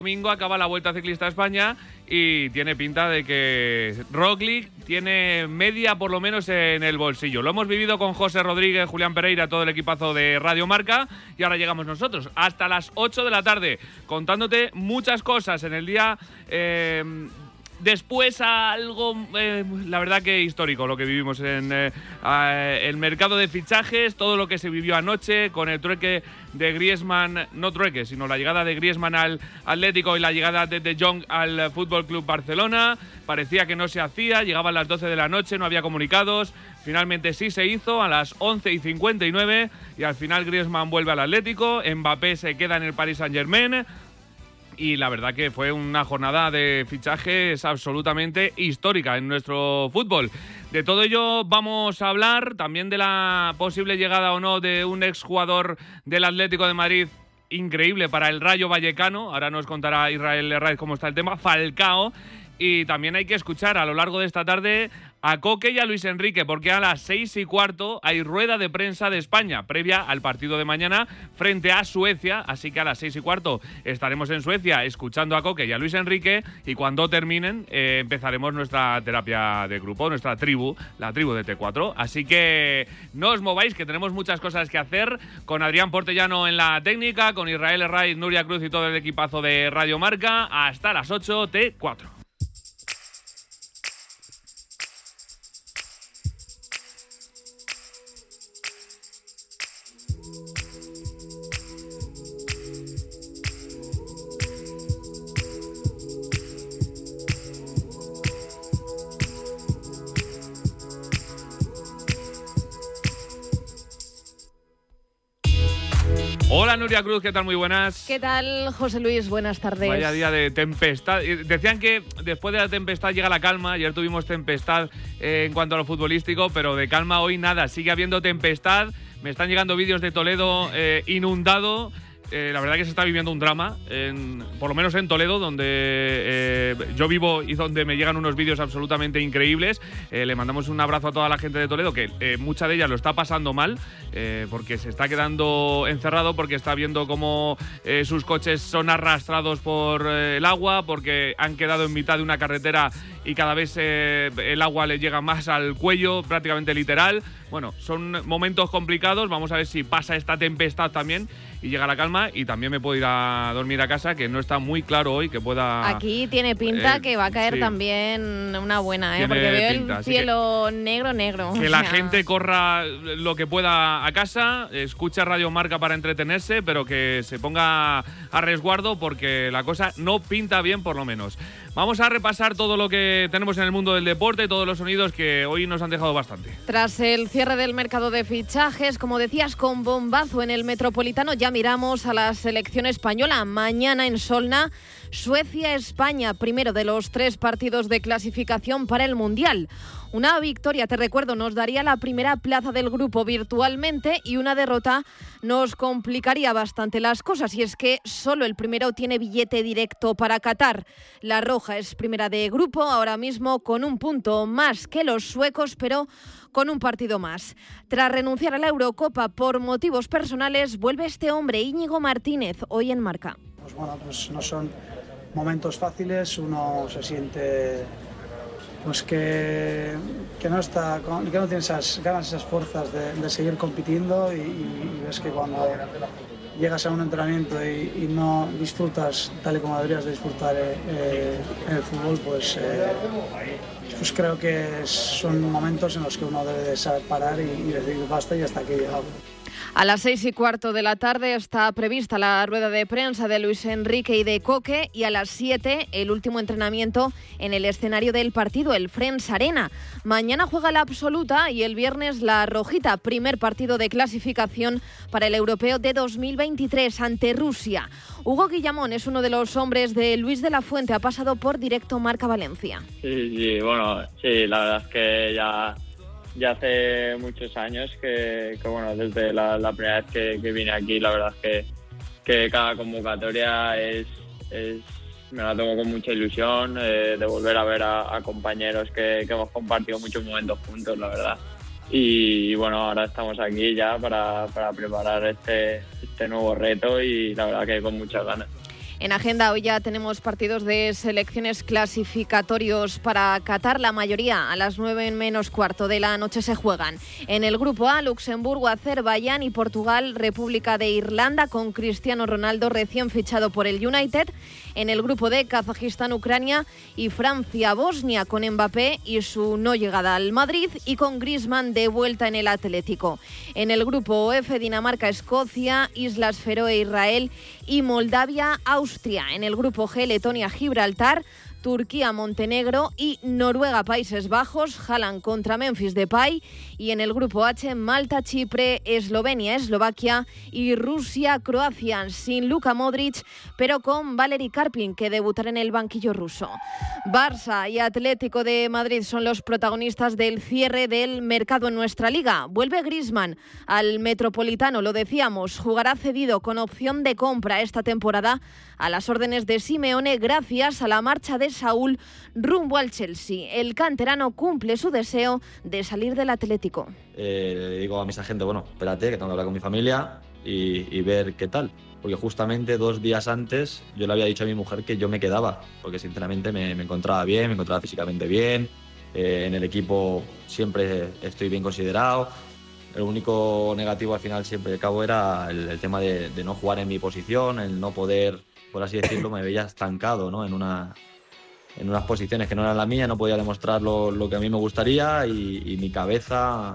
Domingo acaba la Vuelta Ciclista a España y tiene pinta de que Roglic tiene media por lo menos en el bolsillo. Lo hemos vivido con José Rodríguez, Julián Pereira, todo el equipazo de Radio Marca, y ahora llegamos nosotros hasta las 8 de la tarde contándote muchas cosas en el día. Después algo, la verdad que histórico lo que vivimos en el mercado de fichajes, todo lo que se vivió anoche con el trueque de Griezmann, no trueque, sino la llegada de Griezmann al Atlético y la llegada de De Jong al Fútbol Club Barcelona. Parecía que no se hacía, llegaban las 12 de la noche, no había comunicados. Finalmente sí se hizo a las 11:59 y al final Griezmann vuelve al Atlético, Mbappé se queda en el Paris Saint-Germain. Y la verdad que fue una jornada de fichajes absolutamente histórica en nuestro fútbol. De todo ello vamos a hablar, también de la posible llegada o no de un exjugador del Atlético de Madrid increíble para el Rayo Vallecano. Ahora nos contará Israel Herraiz cómo está el tema, Falcao. Y también hay que escuchar a lo largo de esta tarde a Coque y a Luis Enrique, porque a las 6:15 hay rueda de prensa de España, previa al partido de mañana frente a Suecia. Así que a las 6:15 estaremos en Suecia escuchando a Coque y a Luis Enrique, y cuando terminen empezaremos nuestra terapia de grupo, nuestra tribu, la tribu de T4. Así que no os mováis, que tenemos muchas cosas que hacer, con Adrián Portellano en la técnica, con Israel Herraiz, Nuria Cruz y todo el equipazo de Radio Marca. Hasta las 8, T4. Hola Nuria Cruz, ¿qué tal? Muy buenas. ¿Qué tal, José Luis? Buenas tardes. Vaya día de tempestad. Decían que después de la tempestad llega la calma. Ayer tuvimos tempestad en cuanto a lo futbolístico, pero de calma hoy nada. Sigue habiendo tempestad. Me están llegando vídeos de Toledo inundado. La verdad que se está viviendo un drama, por lo menos en Toledo, donde yo vivo y donde me llegan unos vídeos absolutamente increíbles. Le mandamos un abrazo a toda la gente de Toledo, que mucha de ella lo está pasando mal, porque se está quedando encerrado, porque está viendo cómo sus coches son arrastrados por el agua, porque han quedado en mitad de una carretera y cada vez el agua le llega más al cuello, prácticamente literal. Bueno, son momentos complicados. Vamos a ver si pasa esta tempestad también y llega la calma, y también me puedo ir a dormir a casa, que no está muy claro hoy que pueda... Aquí tiene pinta que va a caer también una buena, porque veo pinta, el cielo negro. Que la gente corra lo que pueda a casa, escucha Radio Marca para entretenerse, pero que se ponga a resguardo, porque la cosa no pinta bien, por lo menos. Vamos a repasar todo lo que tenemos en el mundo del deporte, todos los sonidos que hoy nos han dejado bastante. Tras el cierre del mercado de fichajes, como decías, con bombazo en el Metropolitano, ya miramos a la selección española. Mañana en Solna, Suecia-España, primero de los 3 partidos de clasificación para el Mundial. Una victoria, te recuerdo, nos daría la primera plaza del grupo virtualmente, y una derrota nos complicaría bastante las cosas, y es que solo el primero tiene billete directo para Qatar. La Roja es primera de grupo ahora mismo con un punto más que los suecos, pero con un partido más. Tras renunciar a la Eurocopa por motivos personales, vuelve este hombre, Íñigo Martínez, hoy en Marca. Pues bueno, pues no son momentos fáciles, uno se siente pues que no está, que no tiene esas ganas, esas fuerzas de seguir compitiendo, y ves que cuando llegas a un entrenamiento y no disfrutas tal y como deberías de disfrutar en el fútbol, pues creo que son momentos en los que uno debe de saber parar y decir basta y hasta aquí he llegado. A las 6:15 de la tarde está prevista la rueda de prensa de Luis Enrique y de Coque, y a las 7 el último entrenamiento en el escenario del partido, el Friends Arena. Mañana juega la absoluta y el viernes la rojita, primer partido de clasificación para el europeo de 2023 ante Rusia. Hugo Guillamón es uno de los hombres de Luis de la Fuente, ha pasado por Directo Marca Valencia. Sí, bueno, sí, la verdad es que ya hace muchos años que bueno, desde la primera vez que vine aquí, la verdad es que cada convocatoria me la tomo con mucha ilusión, de volver a ver a compañeros que hemos compartido muchos momentos juntos, la verdad. Y bueno, ahora estamos aquí ya para preparar este nuevo reto, y la verdad que con muchas ganas. En agenda hoy ya tenemos partidos de selecciones clasificatorios para Qatar, la mayoría a las 9:45 de la noche se juegan. En el grupo A, Luxemburgo, Azerbaiyán y Portugal, República de Irlanda, con Cristiano Ronaldo recién fichado por el United. En el grupo D, Kazajistán, Ucrania y Francia, Bosnia, con Mbappé y su no llegada al Madrid, y con Griezmann de vuelta en el Atlético. En el grupo F, Dinamarca, Escocia, Islas Feroe, Israel y Moldavia, Austria. En el grupo G, Letonia, Gibraltar, Turquía, Montenegro y Noruega, Países Bajos, Haaland contra Memphis Depay. Y en el grupo H, Malta, Chipre, Eslovenia, Eslovaquia y Rusia, Croacia, sin Luka Modric, pero con Valery Karpin, que debutará en el banquillo ruso. Barça y Atlético de Madrid son los protagonistas del cierre del mercado en nuestra liga. Vuelve Griezmann al Metropolitano, lo decíamos, jugará cedido con opción de compra esta temporada a las órdenes de Simeone gracias a la marcha de Saúl rumbo al Chelsea. El canterano cumple su deseo de salir del Atlético. Le digo a mis agentes, bueno, espérate, que tengo que hablar con mi familia y ver qué tal. Porque justamente 2 días antes yo le había dicho a mi mujer que yo me quedaba, porque sinceramente me encontraba bien, me encontraba físicamente bien, en el equipo siempre estoy bien considerado. El único negativo al final siempre y al cabo era el tema de no jugar en mi posición, el no poder, por así decirlo, me veía estancado, ¿no? en unas posiciones que no eran la mía, no podía demostrar lo que a mí me gustaría y mi cabeza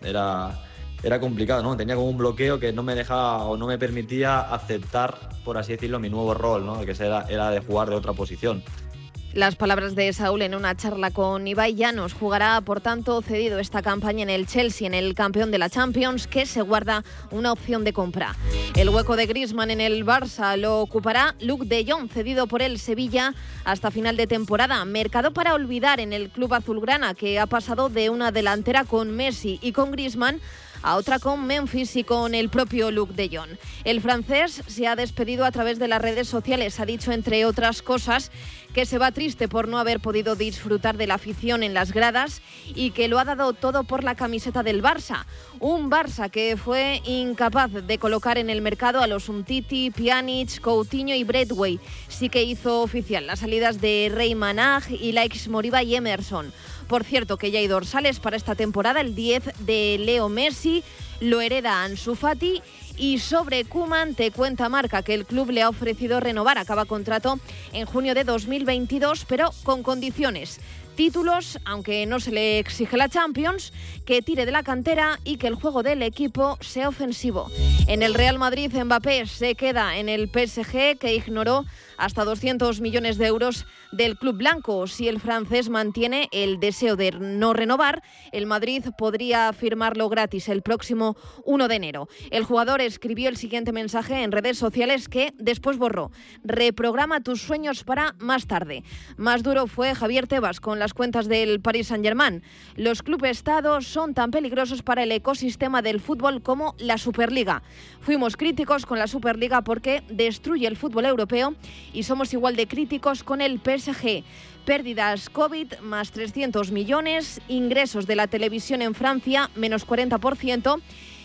era complicado, ¿no? Tenía como un bloqueo que no me dejaba o no me permitía aceptar, por así decirlo, mi nuevo rol, ¿no? Que era de jugar de otra posición. Las palabras de Saúl en una charla con Ibai Llanos. Jugará, por tanto, cedido esta campaña en el Chelsea, en el campeón de la Champions, que se guarda una opción de compra. El hueco de Griezmann en el Barça lo ocupará Luuk de Jong, cedido por el Sevilla hasta final de temporada. Mercado para olvidar en el club azulgrana, que ha pasado de una delantera con Messi y con Griezmann a otra con Memphis y con el propio Luuk de Jong. El francés se ha despedido a través de las redes sociales. Ha dicho, entre otras cosas, que se va triste por no haber podido disfrutar de la afición en las gradas y que lo ha dado todo por la camiseta del Barça. Un Barça que fue incapaz de colocar en el mercado a los Umtiti, Pjanic, Coutinho y Braithwaite. Sí que hizo oficial las salidas de Rey Manaj, Ilaix Moriba y Emerson. Por cierto, que ya hay dorsales para esta temporada. El 10 de Leo Messi lo hereda Ansu Fati. Y sobre Koeman te cuenta Marca que el club le ha ofrecido renovar. Acaba contrato en junio de 2022, pero con condiciones. Títulos, aunque no se le exige la Champions, que tire de la cantera y que el juego del equipo sea ofensivo. En el Real Madrid, Mbappé se queda en el PSG, que ignoró hasta 200 millones de euros del club blanco. Si el francés mantiene el deseo de no renovar, el Madrid podría firmarlo gratis el próximo 1 de enero. El jugador escribió el siguiente mensaje en redes sociales que después borró: reprograma tus sueños para más tarde. Más duro fue Javier Tebas con las cuentas del Paris Saint-Germain. Los clubes-estados son tan peligrosos para el ecosistema del fútbol como la Superliga. Fuimos críticos con la Superliga porque destruye el fútbol europeo y somos igual de críticos con el PSG. Pérdidas COVID, más 300 millones, ingresos de la televisión en Francia, menos 40%,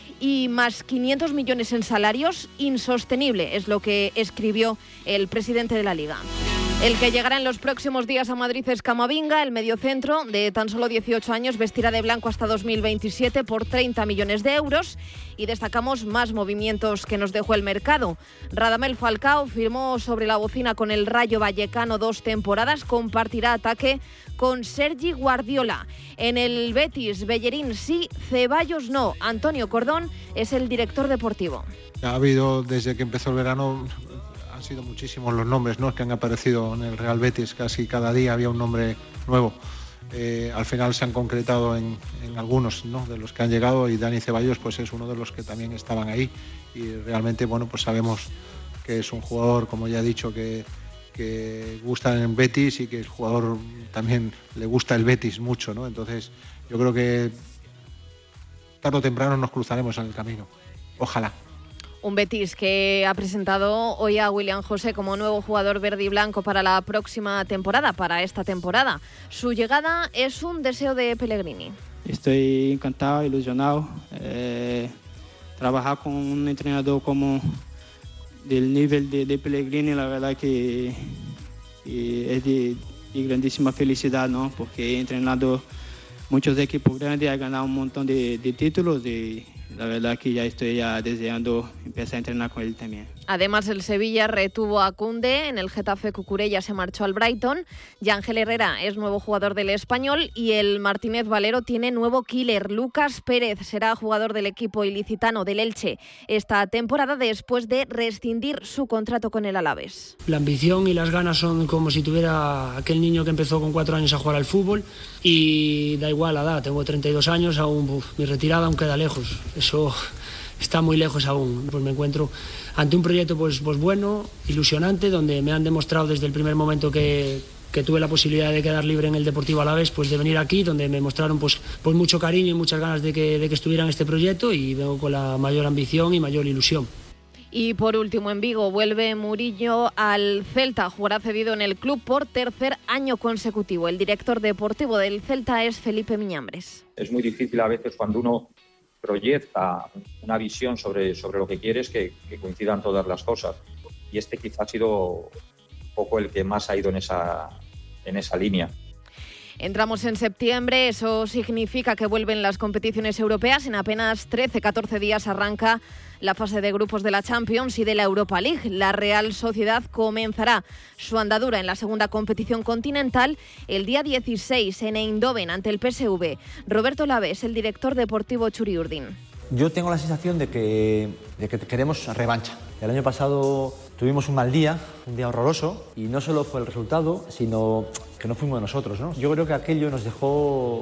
y más 500 millones en salarios, insostenible, es lo que escribió el presidente de la Liga. El que llegará en los próximos días a Madrid es Camavinga. El mediocentro, de tan solo 18 años, vestirá de blanco hasta 2027 por 30 millones de euros. Y destacamos más movimientos que nos dejó el mercado. Radamel Falcao firmó sobre la bocina con el Rayo Vallecano 2 temporadas. Compartirá ataque con Sergi Guardiola. En el Betis, Bellerín sí, Ceballos no. Antonio Cordón es el director deportivo. Ha habido, desde que empezó el verano, han sido muchísimos los nombres, ¿no?, que han aparecido en el Real Betis. Casi cada día había un nombre nuevo. Al final se han concretado en algunos, ¿no?, de los que han llegado, y Dani Ceballos pues es uno de los que también estaban ahí, y realmente, bueno, pues sabemos que es un jugador, como ya he dicho, que gusta en Betis, y que el jugador también le gusta el Betis mucho, ¿no? Entonces yo creo que tarde o temprano nos cruzaremos en el camino. Ojalá. Un Betis que ha presentado hoy a William José como nuevo jugador verde y blanco para la próxima temporada, para esta temporada. Su llegada es un deseo de Pellegrini. Estoy encantado, ilusionado. Trabajar con un entrenador como del nivel de Pellegrini, la verdad que es de grandísima felicidad, ¿no? Porque he entrenado muchos equipos grandes, he ganado un montón de títulos y la verdad que ya estoy deseando empezar a entrenar con él también. Además, el Sevilla retuvo a Koundé, en el Getafe Cucurella se marchó al Brighton, Yángel Herrera es nuevo jugador del Español y el Martínez Valero tiene nuevo killer. Lucas Pérez será jugador del equipo ilicitano del Elche esta temporada después de rescindir su contrato con el Alavés. La ambición y las ganas son como si tuviera aquel niño que empezó con 4 años a jugar al fútbol y da igual la edad, tengo 32 años, aún mi retirada aún queda lejos, eso está muy lejos aún. Pues me encuentro ante un proyecto pues bueno, ilusionante, donde me han demostrado desde el primer momento que tuve la posibilidad de quedar libre en el Deportivo Alavés, pues de venir aquí, donde me mostraron pues mucho cariño y muchas ganas de que estuviera en este proyecto y vengo con la mayor ambición y mayor ilusión. Y por último, en Vigo vuelve Murillo al Celta, jugará cedido en el club por tercer año consecutivo. El director deportivo del Celta es Felipe Miñambres. Es muy difícil a veces cuando uno proyecta una visión sobre lo que quieres que coincidan todas las cosas, y este quizá ha sido un poco el que más ha ido en esa línea. Entramos en septiembre, eso significa que vuelven las competiciones europeas. En apenas 13-14 días arranca la fase de grupos de la Champions y de la Europa League. La Real Sociedad comenzará su andadura en la segunda competición continental el día 16 en Eindhoven ante el PSV. Roberto Laves, el director deportivo Txuri-Urdin. Yo tengo la sensación de que queremos revancha. El año pasado tuvimos un mal día, un día horroroso, y no solo fue el resultado, sino que no fuimos nosotros, ¿no? Yo creo que aquello nos dejó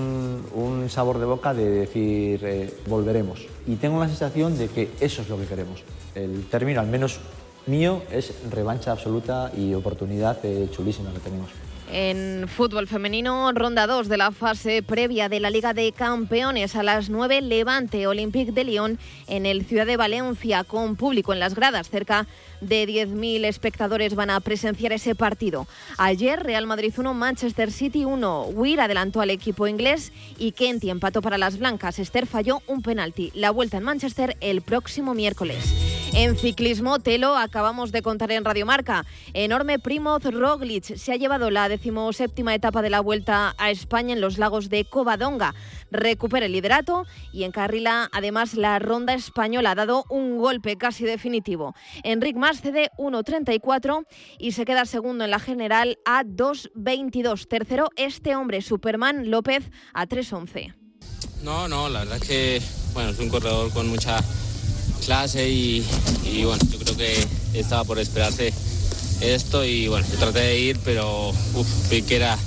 un sabor de boca de decir volveremos. Y tengo la sensación de que eso es lo que queremos. El término, al menos mío, es revancha absoluta y oportunidad chulísima que tenemos. En fútbol femenino, ronda 2 de la fase previa de la Liga de Campeones. A las 9, Levante Olympique de Lyon en el Ciudad de Valencia, con público en las gradas. Cerca de 10.000 espectadores van a presenciar ese partido. Ayer, Real Madrid 1, Manchester City 1. Weir adelantó al equipo inglés y Kenty empató para las blancas. Esther falló un penalti. La vuelta en Manchester el próximo miércoles. En ciclismo, Telo, acabamos de contar en Radio Marca. Enorme Primoz Roglic se ha llevado la 17ª etapa de la Vuelta a España en los lagos de Covadonga. Recupera el liderato y encarrila además la ronda española. Ha dado un golpe casi definitivo. Enric Mas cede 1.34 y se queda segundo en la general a 2.22. Tercero, este hombre, Superman López, a 3.11. No, la verdad es que es un corredor con mucha clase y bueno, yo creo que estaba por esperarse esto y bueno, yo traté de ir, pero vi que era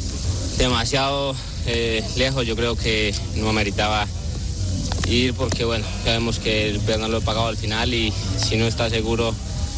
demasiado lejos. Yo creo que no meritaba ir porque bueno, sabemos que el peón lo he pagado al final y si no está seguro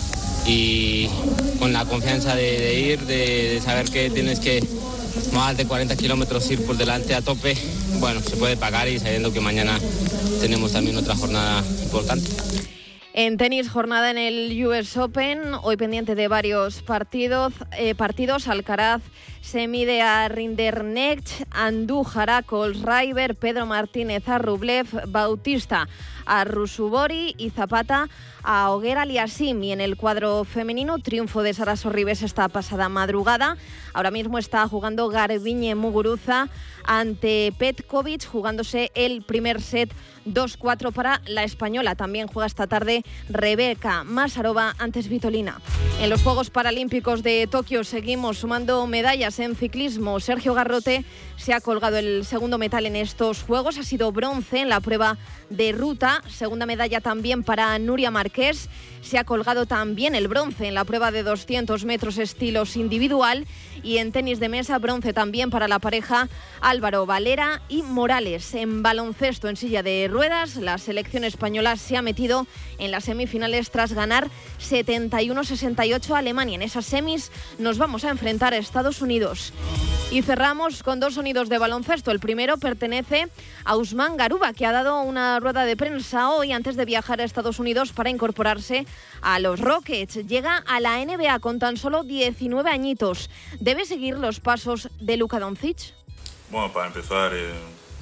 y con la confianza de ir, de saber que tienes que más de 40 kilómetros ir por delante a tope, bueno, se puede pagar y sabiendo que mañana tenemos también otra jornada importante. En tenis, jornada en el US Open, hoy pendiente de varios partidos. Alcaraz se mide a Rinderknecht, Andújar a Kohlschreiber, Pedro Martínez a Rublev, Bautista a Rusubori y Zapata a Oguer Aliassime. Y en el cuadro femenino, triunfo de Sara Sorribes esta pasada madrugada. Ahora mismo está jugando Garbiñe Muguruza ante Petkovic, jugándose el primer set 2-4 para la española. También juega esta tarde Rebeca Masarova ante Svitolina. En los Juegos Paralímpicos de Tokio seguimos sumando medallas en ciclismo. Sergio Garrote se ha colgado el segundo metal en estos Juegos. Ha sido bronce en la prueba de ruta. Segunda medalla también para Nuria Marqués. Se ha colgado también el bronce en la prueba de 200 metros estilos individual. Y en tenis de mesa, bronce también para la pareja Álvaro Valera y Morales. En baloncesto en silla de ruedas, la selección española se ha metido en las semifinales tras ganar 71-68 a Alemania. En esas semis nos vamos a enfrentar a Estados Unidos. Y cerramos con dos sonidos de baloncesto. El primero pertenece a Usman Garuba, que ha dado una rueda de prensa hoy antes de viajar a Estados Unidos para incorporarse a los Rockets. Llega a la NBA con tan solo 19 añitos. ¿Debe seguir los pasos de Luka Doncic? Bueno, para empezar,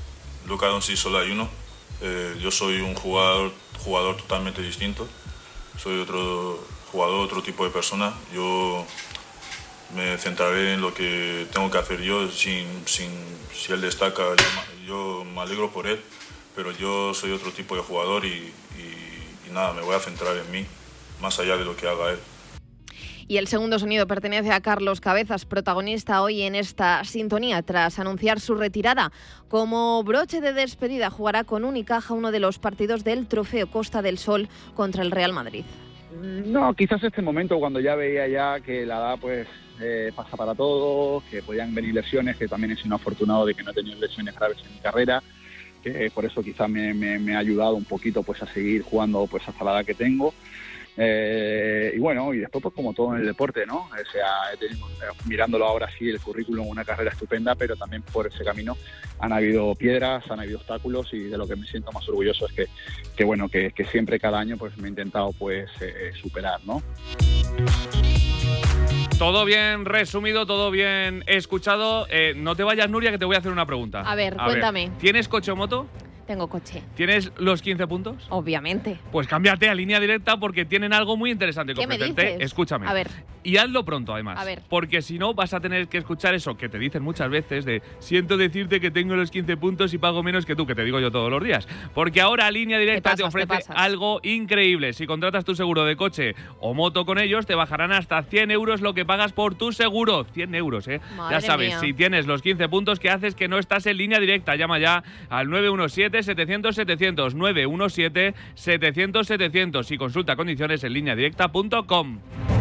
Luka Doncic solo hay uno. Yo soy un jugador totalmente distinto. soy otro jugador, otro tipo de persona. Yo me centraré en lo que tengo que hacer yo. Si él destaca, yo me alegro por él, pero yo soy otro tipo de jugador y nada, me voy a centrar en mí, más allá de lo que haga él. Y el segundo sonido pertenece a Carlos Cabezas, protagonista hoy en esta sintonía tras anunciar su retirada. Como broche de despedida jugará con Unicaja uno de los partidos del Trofeo Costa del Sol contra el Real Madrid. No, quizás este momento cuando ya veía ya que la edad pues pasa para todos, que podían venir lesiones, que también he sido afortunado de que no he tenido lesiones graves en mi carrera, que por eso quizás me ha ayudado un poquito pues a seguir jugando pues hasta la edad que tengo. Y bueno, y después pues como todo en el deporte, ¿no? O sea, mirándolo ahora sí, el currículum, una carrera estupenda, pero también por ese camino han habido piedras, han habido obstáculos, y de lo que me siento más orgulloso es que bueno, que siempre cada año pues me he intentado pues superar, ¿no? Todo bien resumido, todo bien escuchado. No te vayas, Nuria, que te voy a hacer una pregunta. A ver, cuéntame. ¿Tienes coche o moto? Tengo coche. ¿Tienes los 15 puntos? Obviamente. Pues cámbiate a Línea Directa porque tienen algo muy interesante que ¿Qué me ofrecerte. dices? Escúchame. A ver. Y hazlo pronto, además. A ver. Porque si no, vas a tener que escuchar eso que te dicen muchas veces de siento decirte que tengo los 15 puntos y pago menos que tú, que te digo yo todos los días. Porque ahora Línea Directa te ofrece algo increíble. Si contratas tu seguro de coche o moto con ellos, te bajarán hasta 100 euros lo que pagas por tu seguro. 100 euros, ¿eh? Madre ya sabes, mía. si tienes los 15 puntos, ¿qué haces que no estás en Línea Directa? Llama ya al 917-700-700. 917-700-700 y consulta condiciones en lineadirecta.com.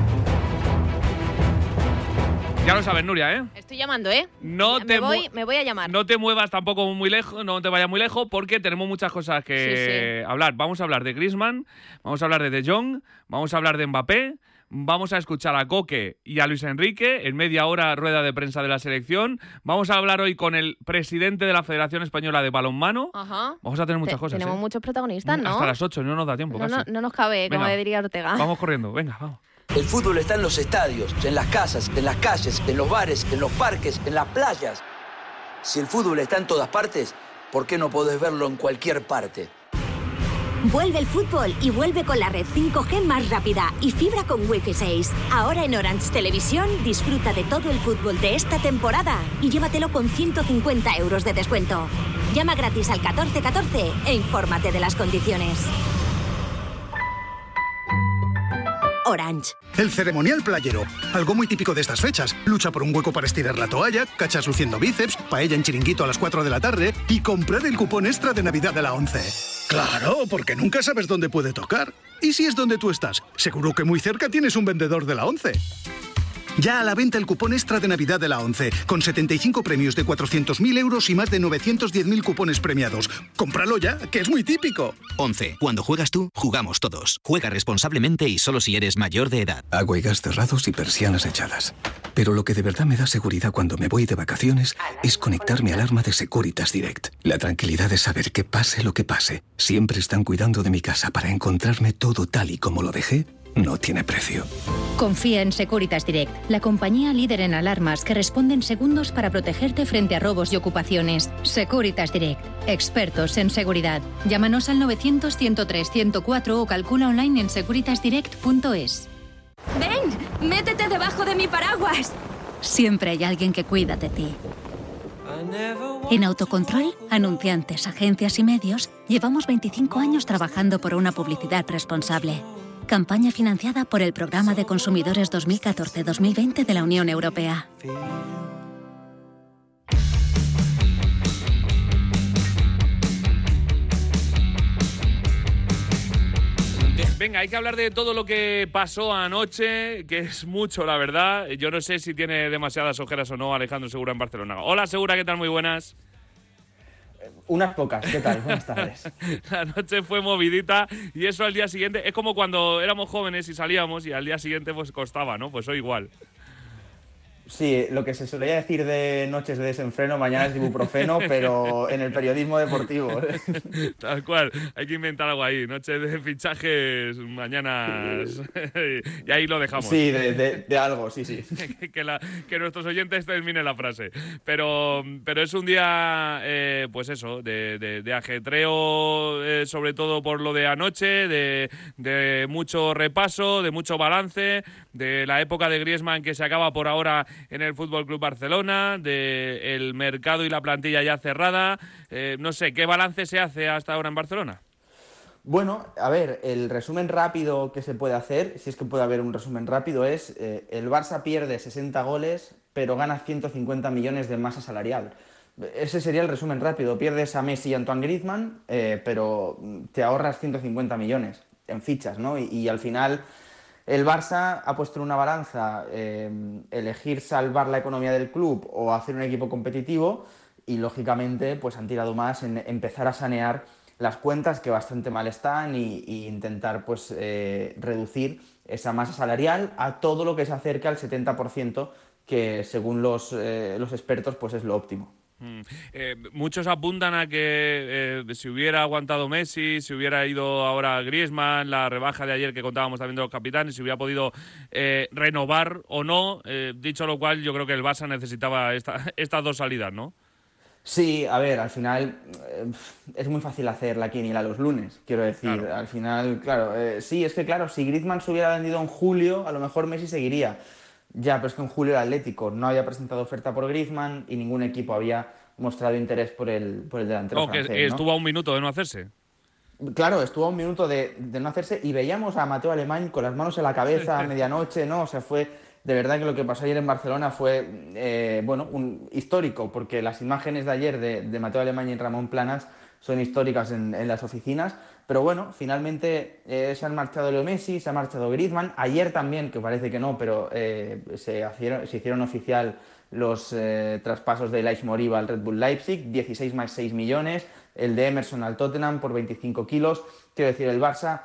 Ya lo sabes, Nuria, ¿eh? Estoy llamando, ¿eh? Me voy a llamar. No te muevas tampoco muy lejos, no te vayas muy lejos, porque tenemos muchas cosas que hablar. Vamos a hablar de Griezmann, vamos a hablar de De Jong, vamos a hablar de Mbappé, vamos a escuchar a Coque y a Luis Enrique en media hora rueda de prensa de la selección. Vamos a hablar hoy con el presidente de la Federación Española de Balonmano. Ajá. Vamos a tener muchas cosas. Tenemos muchos protagonistas, ¿no? Hasta las 8, no nos da tiempo casi. No nos cabe, Venga, como diría Ortega. Vamos corriendo, venga, vamos. El fútbol está en los estadios, en las casas, en las calles, en los bares, en los parques, en las playas. Si el fútbol está en todas partes, ¿por qué no podés verlo en cualquier parte? Vuelve el fútbol y vuelve con la red 5G más rápida y fibra con Wi-Fi 6. Ahora en Orange Televisión disfruta de todo el fútbol de esta temporada y llévatelo con 150 euros de descuento. Llama gratis al 1414 e infórmate de las condiciones. Orange. El ceremonial playero, algo muy típico de estas fechas. Lucha por un hueco para estirar la toalla, cachas luciendo bíceps, paella en chiringuito a las 4 de la tarde y comprar el cupón extra de Navidad de la 11. Claro, porque nunca sabes dónde puede tocar. ¿Y si es donde tú estás? Seguro que muy cerca tienes un vendedor de la 11. Ya a la venta el cupón extra de Navidad de la 11, con 75 premios de 400.000 euros y más de 910.000 cupones premiados. ¡Cómpralo ya, que es muy típico! 11. Cuando juegas tú, jugamos todos. Juega responsablemente y solo si eres mayor de edad. Agua y gas cerrados y persianas echadas. Pero lo que de verdad me da seguridad cuando me voy de vacaciones es conectar mi alarma de Securitas Direct. La tranquilidad de saber que pase lo que pase, siempre están cuidando de mi casa para encontrarme todo tal y como lo dejé, no tiene precio. Confía en Securitas Direct, la compañía líder en alarmas que responde en segundos para protegerte frente a robos y ocupaciones. Securitas Direct, expertos en seguridad. Llámanos al 900-103-104 o calcula online en securitasdirect.es. ¡Ven! ¡Métete debajo de mi paraguas! Siempre hay alguien que cuida de ti. En Autocontrol, anunciantes, agencias y medios, llevamos 25 años trabajando por una publicidad responsable. Campaña financiada por el Programa de Consumidores 2014-2020 de la Unión Europea. Venga, hay que hablar de todo lo que pasó anoche, que es mucho, la verdad. Yo no sé si tiene demasiadas ojeras o no Alejandro Segura en Barcelona. Hola, Segura, ¿qué tal? Muy buenas. Unas pocas, ¿qué tal? Buenas tardes. La noche fue movidita y eso al día siguiente es como cuando éramos jóvenes y salíamos y al día siguiente pues costaba, ¿no? Pues hoy igual. Sí, lo que se solía decir de noches de desenfreno, mañana es de ibuprofeno, pero en el periodismo deportivo. Tal cual, hay que inventar algo ahí. Noche de fichajes, mañanas. Y ahí lo dejamos. Sí, de algo, sí. que nuestros oyentes terminen la frase. Pero es un día, pues eso, de ajetreo, sobre todo por lo de anoche, de mucho repaso, de mucho balance, de la época de Griezmann que se acaba por ahora en el Fútbol Club Barcelona, del mercado y la plantilla ya cerrada. No sé, ¿qué balance se hace hasta ahora en Barcelona? Bueno, a ver, el resumen rápido que se puede hacer, si es que puede haber un resumen rápido, es el Barça pierde 60 goles, pero gana 150 millones de masa salarial. Ese sería el resumen rápido. Pierdes a Messi y Antoine Griezmann, pero te ahorras 150 millones en fichas, ¿no? Y al final el Barça ha puesto en una balanza elegir salvar la economía del club o hacer un equipo competitivo y, lógicamente, pues han tirado más en empezar a sanear las cuentas que bastante mal están y intentar pues reducir esa masa salarial a todo lo que se acerque al 70%, que según los expertos pues es lo óptimo. Muchos apuntan a que si hubiera aguantado Messi, si hubiera ido ahora Griezmann, la rebaja de ayer que contábamos también de los capitanes, si hubiera podido renovar o no, dicho lo cual yo creo que el Barça necesitaba estas dos salidas, ¿no? Sí, a ver, al final es muy fácil hacer la quiniela los lunes, quiero decir, claro. Al final, claro, sí, es que claro, si Griezmann se hubiera vendido en julio, a lo mejor Messi seguiría. Ya, pero es que en julio el Atlético no había presentado oferta por Griezmann y ningún equipo había mostrado interés por el delantero francés, ¿no? Estuvo a un minuto de no hacerse. Claro, estuvo a un minuto de no hacerse y veíamos a Mateo Alemany con las manos en la cabeza a medianoche, ¿no? O sea, fue de verdad que lo que pasó ayer en Barcelona fue, un histórico, porque las imágenes de ayer de Mateo Alemany y Ramón Planas son hicistóricas en las oficinas, pero bueno, finalmente se han marchado Leo Messi, se ha marchado Griezmann, ayer también, que parece que no, pero se hicieron oficial los traspasos de Ilaish Moriba al Red Bull Leipzig, 16 más 6 millones, el de Emerson al Tottenham por 25 kilos, quiero decir, el Barça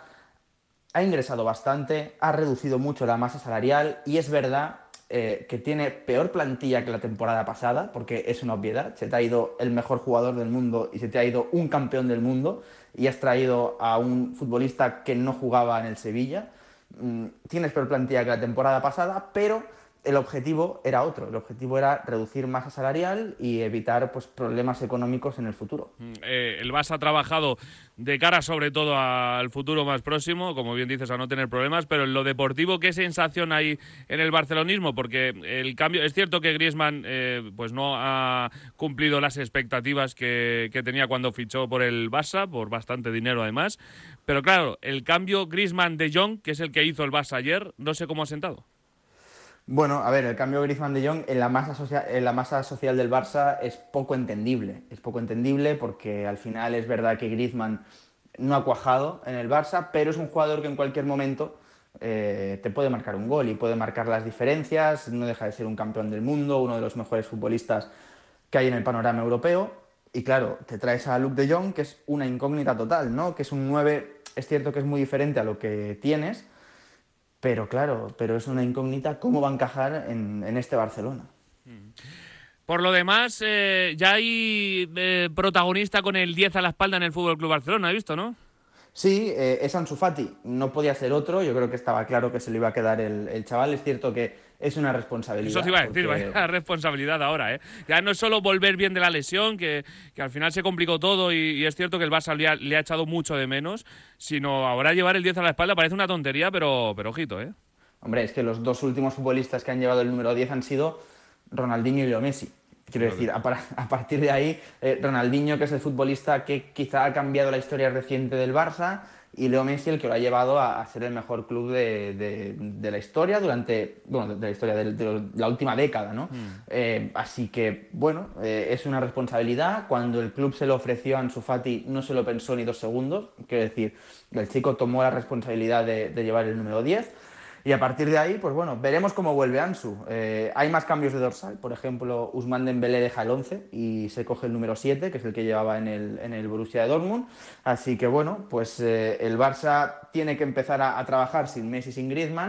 ha ingresado bastante, ha reducido mucho la masa salarial y es verdad que tiene peor plantilla que la temporada pasada, porque es una obviedad, se te ha ido el mejor jugador del mundo y se te ha ido un campeón del mundo y has traído a un futbolista que no jugaba en el Sevilla. Tienes peor plantilla que la temporada pasada, pero el objetivo era otro, el objetivo era reducir masa salarial y evitar pues, problemas económicos en el futuro. El Barça ha trabajado de cara sobre todo al futuro más próximo, como bien dices, a no tener problemas, pero en lo deportivo, ¿qué sensación hay en el barcelonismo? Porque el cambio, es cierto que Griezmann pues no ha cumplido las expectativas que tenía cuando fichó por el Barça, por bastante dinero además, pero claro, el cambio Griezmann-De Jong, que es el que hizo el Barça ayer, no sé cómo ha sentado. Bueno, a ver, el cambio Griezmann-De Jong en la masa social del Barça es poco entendible. Es poco entendible porque al final es verdad que Griezmann no ha cuajado en el Barça, pero es un jugador que en cualquier momento te puede marcar un gol y puede marcar las diferencias. No deja de ser un campeón del mundo, uno de los mejores futbolistas que hay en el panorama europeo. Y claro, te traes a Luuk De Jong, que es una incógnita total, ¿no? Que es un 9, es cierto que es muy diferente a lo que tienes, pero claro, es una incógnita cómo va a encajar en este Barcelona. Por lo demás, ya hay protagonista con el 10 a la espalda en el Fútbol Club Barcelona, ¿has visto, no? Sí, es Ansu Fati, no podía ser otro, yo creo que estaba claro que se le iba a quedar el chaval, es cierto que es una responsabilidad. Eso te iba a decir, vaya responsabilidad ahora, ¿eh? Ya no es solo volver bien de la lesión, que al final se complicó todo y es cierto que el Barça le ha echado mucho de menos, sino ahora llevar el 10 a la espalda parece una tontería, pero ojito, ¿eh? Hombre, es que los dos últimos futbolistas que han llevado el número 10 han sido Ronaldinho y Leo Messi. Quiero decir, a partir de ahí, Ronaldinho, que es el futbolista que quizá ha cambiado la historia reciente del Barça, y Leo Messi el que lo ha llevado a ser el mejor club de la historia de la historia de la última década, ¿no? Así que, bueno, es una responsabilidad. Cuando el club se lo ofreció a Ansu Fati no se lo pensó ni 2 segundos. Quiero decir, el chico tomó la responsabilidad de llevar el número 10. Y a partir de ahí, pues bueno, veremos cómo vuelve Ansu. Hay más cambios de dorsal. Por ejemplo, Ousmane Dembélé deja el 11 y se coge el número 7, que es el que llevaba en el Borussia de Dortmund. Así que bueno, pues el Barça tiene que empezar a trabajar sin Messi, sin Griezmann.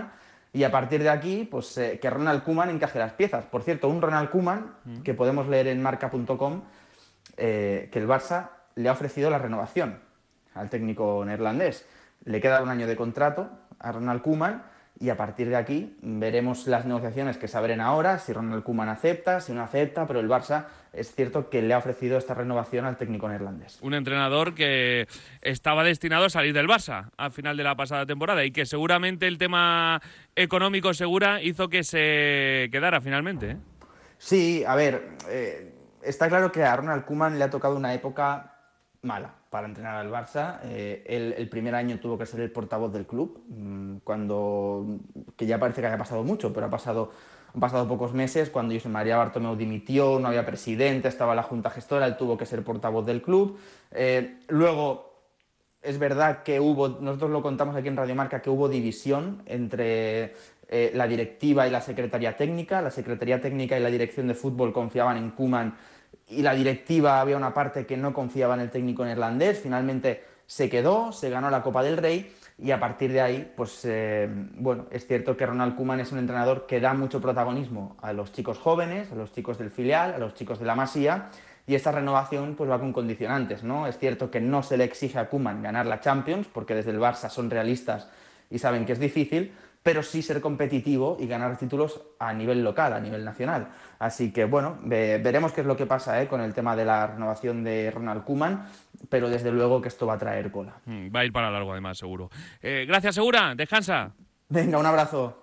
y a partir de aquí, pues que Ronald Koeman encaje las piezas. Por cierto, un Ronald Koeman, que podemos leer en marca.com, que el Barça le ha ofrecido la renovación al técnico neerlandés. Le queda 1 año de contrato a Ronald Koeman y a partir de aquí veremos las negociaciones que se abren ahora, si Ronald Koeman acepta, si no acepta, pero el Barça es cierto que le ha ofrecido esta renovación al técnico neerlandés. Un entrenador que estaba destinado a salir del Barça al final de la pasada temporada y que seguramente el tema económico hizo que se quedara finalmente, ¿eh? Sí, a ver, está claro que a Ronald Koeman le ha tocado una época mala para entrenar al Barça. El primer año tuvo que ser el portavoz del club, que ya parece que haya pasado mucho, pero han pasado pocos meses, cuando Josep María Bartomeu dimitió, no había presidente, estaba la junta gestora, él tuvo que ser portavoz del club. Luego, es verdad que nosotros lo contamos aquí en Radio Marca, que hubo división entre la directiva y la secretaría técnica. La secretaría técnica y la dirección de fútbol confiaban en Koeman y la directiva, había una parte que no confiaba en el técnico neerlandés. Finalmente se quedó, se ganó la Copa del Rey y a partir de ahí, pues es cierto que Ronald Koeman es un entrenador que da mucho protagonismo a los chicos jóvenes, a los chicos del filial, a los chicos de la Masía, y esta renovación pues va con condicionantes, ¿no? Es cierto que no se le exige a Koeman ganar la Champions, porque desde el Barça son realistas y saben que es difícil, pero sí ser competitivo y ganar títulos a nivel local, a nivel nacional. Así que, veremos qué es lo que pasa con el tema de la renovación de Ronald Koeman, pero desde luego que esto va a traer cola. Va a ir para largo, además, seguro. Gracias, Segura. Descansa. Venga, un abrazo.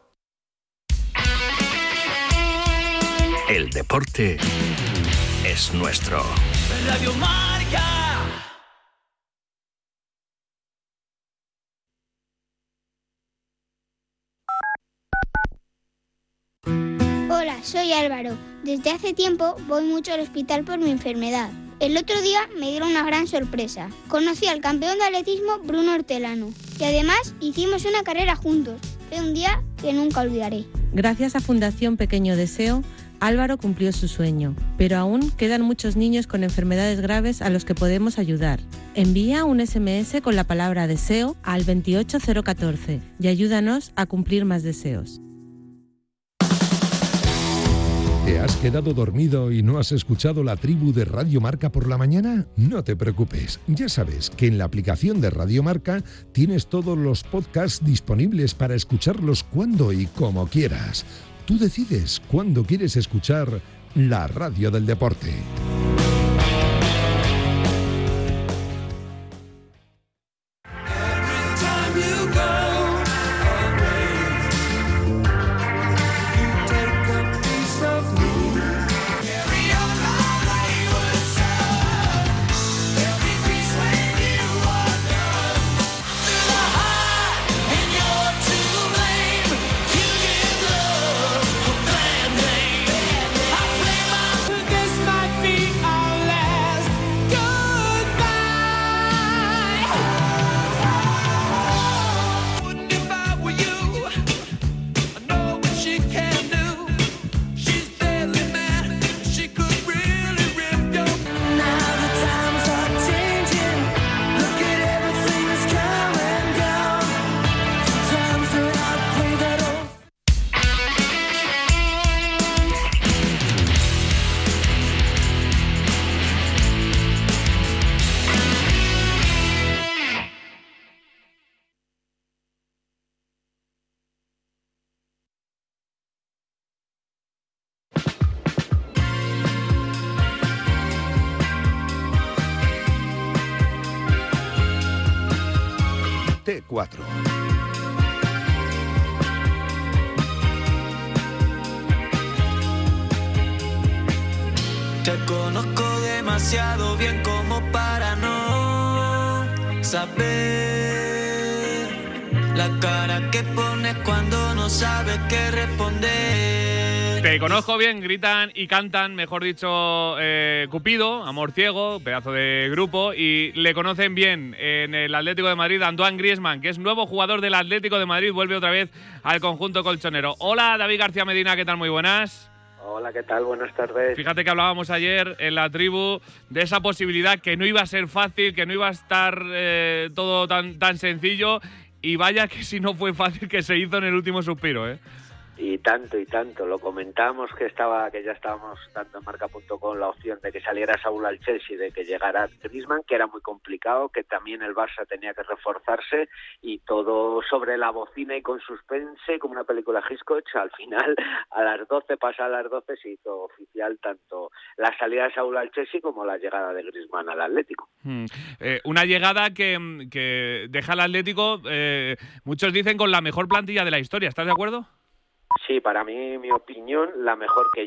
El deporte es nuestro. Radio Marca. Hola, soy Álvaro. Desde hace tiempo voy mucho al hospital por mi enfermedad. El otro día me dieron una gran sorpresa. Conocí al campeón de atletismo Bruno Hortelano y además hicimos una carrera juntos. Fue un día que nunca olvidaré. Gracias a Fundación Pequeño Deseo, Álvaro cumplió su sueño, pero aún quedan muchos niños con enfermedades graves a los que podemos ayudar. Envía un SMS con la palabra deseo al 28014 y ayúdanos a cumplir más deseos. ¿Te has quedado dormido y no has escuchado la tribu de Radio Marca por la mañana? No te preocupes, ya sabes que en la aplicación de Radio Marca tienes todos los podcasts disponibles para escucharlos cuando y como quieras. Tú decides cuándo quieres escuchar la radio del deporte. T4. Te conozco demasiado bien como para no saber la cara que pones cuando no sabes qué responder. Te conozco bien, gritan y cantan, mejor dicho, Cupido, Amor Ciego, pedazo de grupo, y le conocen bien en el Atlético de Madrid Antoine Griezmann, que es nuevo jugador del Atlético de Madrid, vuelve otra vez al conjunto colchonero. Hola, David García Medina, ¿qué tal? Muy buenas. Hola, ¿qué tal? Buenas tardes. Fíjate que hablábamos ayer en la tribu de esa posibilidad que no iba a ser fácil, que no iba a estar todo tan sencillo, y vaya que si no fue fácil que se hizo en el último suspiro, ¿eh? Y tanto, lo comentamos que ya estábamos dando en marca.com la opción de que saliera Saúl al Chelsea, de que llegara Griezmann, que era muy complicado, que también el Barça tenía que reforzarse, y todo sobre la bocina y con suspense, como una película Hitchcock. Al final, a las 12 se hizo oficial tanto la salida de Saúl al Chelsea como la llegada de Griezmann al Atlético. Una llegada que deja al Atlético, muchos dicen, con la mejor plantilla de la historia. ¿Estás de acuerdo? Sí, para mí, mi opinión, la mejor que